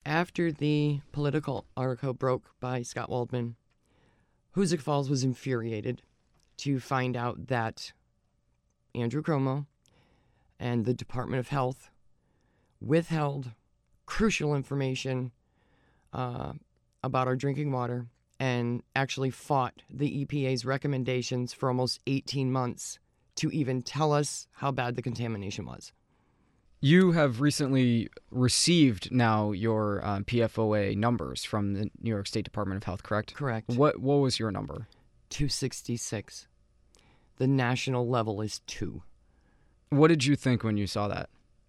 After the Political article broke by Scott Waldman, Hoosick Falls was infuriated to find out that Andrew Cuomo and the Department of Health withheld crucial information about our drinking water and actually fought the EPA's recommendations for almost 18 months to even tell us how bad the contamination was. You have recently received now your PFOA numbers from the New York State Department of Health, correct? Correct. What was your number? 266. The national level is 2. What did you think when you saw that?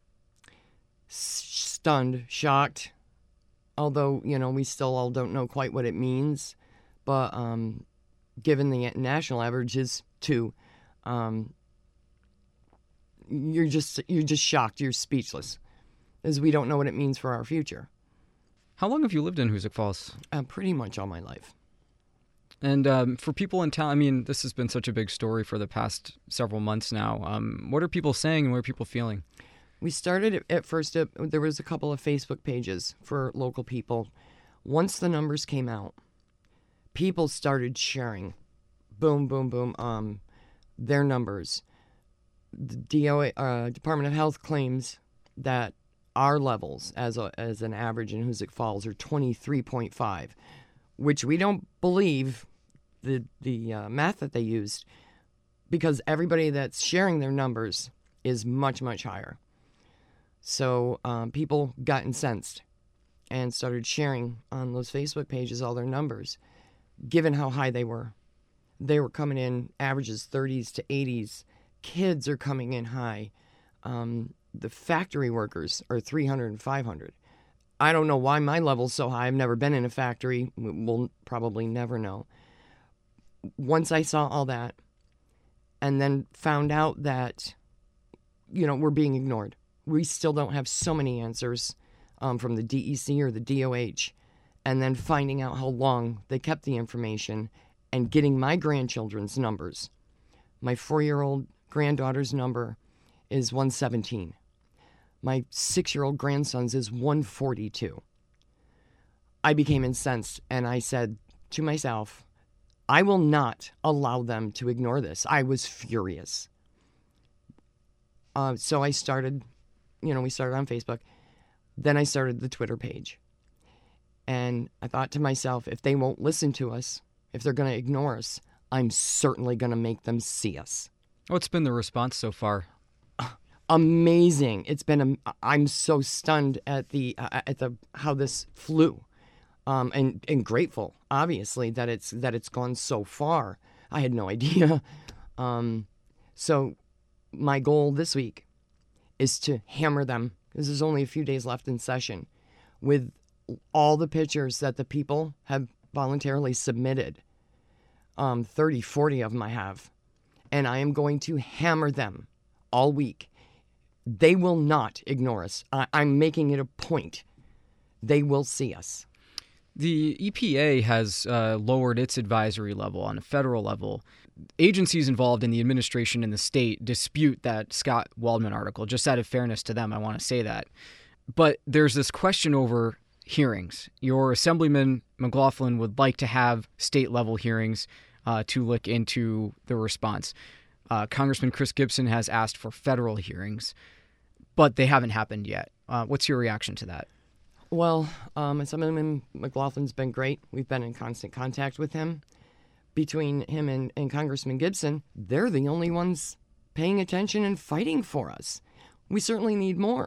Stunned, shocked. Although, we still all don't know quite what it means. But given the national average is 2, you're just shocked. You're speechless, as we don't know what it means for our future. How long have you lived in Hoosick Falls? Pretty much all my life. And for people in town, this has been such a big story for the past several months now. What are people saying and what are people feeling? We started at first, there was a couple of Facebook pages for local people. Once the numbers came out, people started sharing, boom, boom, boom, their numbers. The Department of Health claims that our levels as an average in Hoosick Falls are 23.5, which we don't believe the math that they used, because everybody that's sharing their numbers is much, much higher. So people got incensed and started sharing on those Facebook pages all their numbers, given how high they were. They were coming in averages 30s to 80s. Kids are coming in high. The factory workers are 300 and 500. I don't know why my level's so high. I've never been in a factory. We'll probably never know. Once I saw all that and then found out that, we're being ignored. We still don't have so many answers from the DEC or the DOH. And then finding out how long they kept the information and getting my grandchildren's numbers. My 4-year-old granddaughter's number is 117. My 6-year-old grandson's is 142. I became incensed and I said to myself, I will not allow them to ignore this. I was furious. So I started, we started on Facebook. Then I started the Twitter page. And I thought to myself, if they won't listen to us, if they're going to ignore us, I'm certainly going to make them see us. What's been the response so far? Amazing. It's been. I'm so stunned at the how this flew, and grateful, obviously, that it's gone so far. I had no idea. So my goal this week is to hammer them, because there's only a few days left in session, with all the pictures that the people have voluntarily submitted. 30, 40 of them I have. And I am going to hammer them all week. They will not ignore us. I'm making it a point. They will see us. The EPA has lowered its advisory level on a federal level. Agencies involved in the administration in the state dispute that Scott Waldman article. Just out of fairness to them, I want to say that. But there's this question over hearings. Your Assemblyman McLaughlin would like to have state-level hearings to look into the response. Congressman Chris Gibson has asked for federal hearings, but they haven't happened yet. What's your reaction to that? Well, Assemblyman McLaughlin's been great. We've been in constant contact with him. Between him and Congressman Gibson, they're the only ones paying attention and fighting for us. We certainly need more.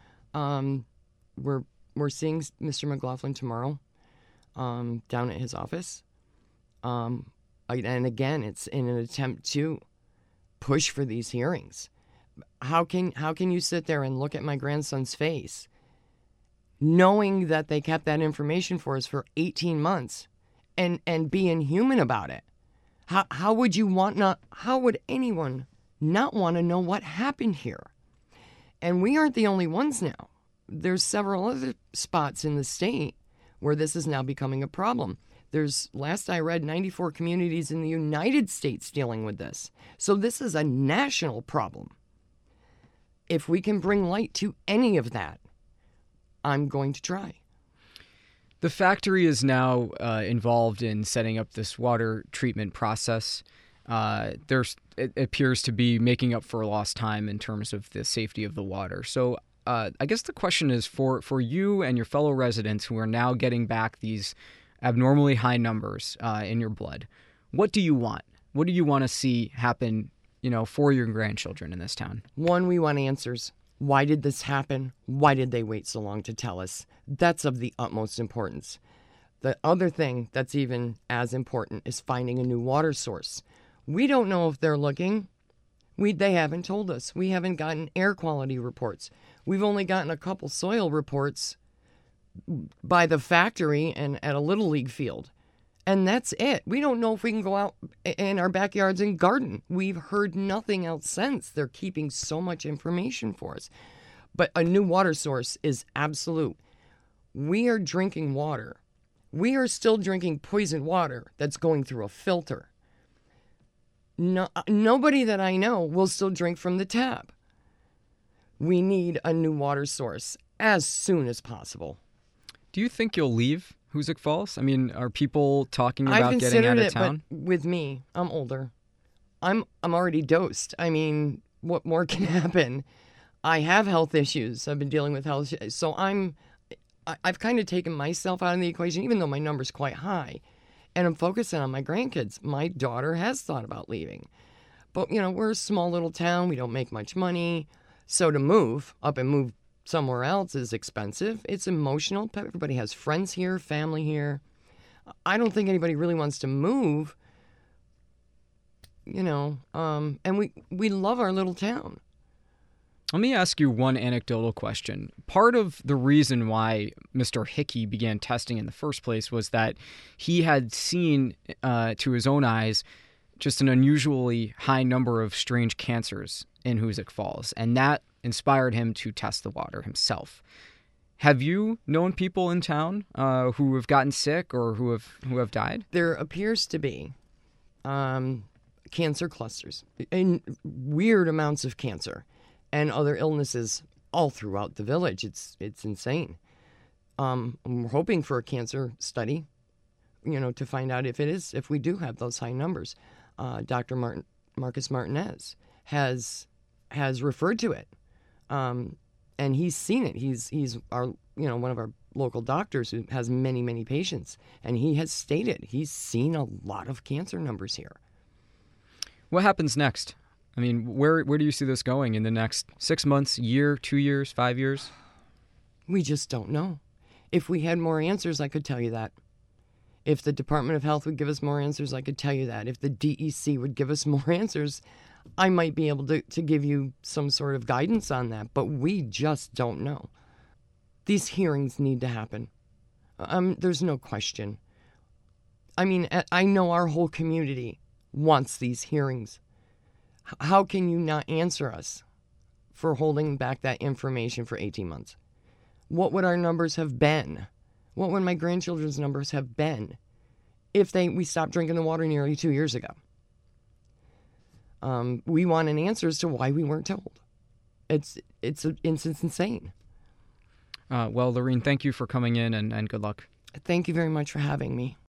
We're seeing Mr. McLaughlin tomorrow down at his office. And again, it's in an attempt to push for these hearings. How can you sit there and look at my grandson's face, knowing that they kept that information for us for 18 months, and be inhuman about it? How would anyone not want to know what happened here? And we aren't the only ones now. There's several other spots in the state where this is now becoming a problem. There's, last I read, 94 communities in the United States dealing with this. So this is a national problem. If we can bring light to any of that, I'm going to try. The factory is now involved in setting up this water treatment process. It appears to be making up for lost time in terms of the safety of the water. So I guess the question is for you and your fellow residents who are now getting back these abnormally high numbers in your blood, what do you want? What do you want to see happen, for your grandchildren in this town? One, we want answers. Why did this happen? Why did they wait so long to tell us? That's of the utmost importance. The other thing that's even as important is finding a new water source. We don't know if they're looking. They haven't told us. We haven't gotten air quality reports. We've only gotten a couple soil reports by the factory and at a Little League field. And that's it. We don't know if we can go out in our backyards and garden. We've heard nothing else since. They're keeping so much information for us. But a new water source is absolute. We are drinking water. We are still drinking poisoned water that's going through a filter. Nobody that I know will still drink from the tap. We need a new water source as soon as possible. Do you think you'll leave Hoosick Falls? I mean, are people talking about getting out of town? I've considered it, but with me, I'm older. I'm already dosed. I mean, what more can happen? I have health issues. I've been dealing with health issues. So I've kind of taken myself out of the equation, even though my number's quite high. And I'm focusing on my grandkids. My daughter has thought about leaving. But, we're a small little town. We don't make much money. So to move somewhere else is expensive. It's emotional. Everybody has friends here, family here. I don't think anybody really wants to move, and we love our little town. Let me ask you one anecdotal question. Part of the reason why Mr. Hickey began testing in the first place was that he had seen to his own eyes just an unusually high number of strange cancers in Hoosick Falls, and that inspired him to test the water himself. Have you known people in town who have gotten sick or who have died? There appears to be cancer clusters and weird amounts of cancer and other illnesses all throughout the village. It's insane. I'm hoping for a cancer study, to find out if we do have those high numbers. Dr. Marcus Martinez has referred to it, and he's seen it. He's our one of our local doctors who has many, many patients, and he has stated he's seen a lot of cancer numbers here. What happens next? I mean, where do you see this going in the next 6 months, year, 2 years, 5 years? We just don't know. If we had more answers, I could tell you that. If the Department of Health would give us more answers, I could tell you that. If the DEC would give us more answers, I might be able to give you some sort of guidance on that. But we just don't know. These hearings need to happen. There's no question. I mean, I know our whole community wants these hearings. How can you not answer us for holding back that information for 18 months? What would our numbers have been? What would my grandchildren's numbers have been if we stopped drinking the water nearly 2 years ago? We want an answer as to why we weren't told. It's insane. Well, Lorene, thank you for coming in and good luck. Thank you very much for having me.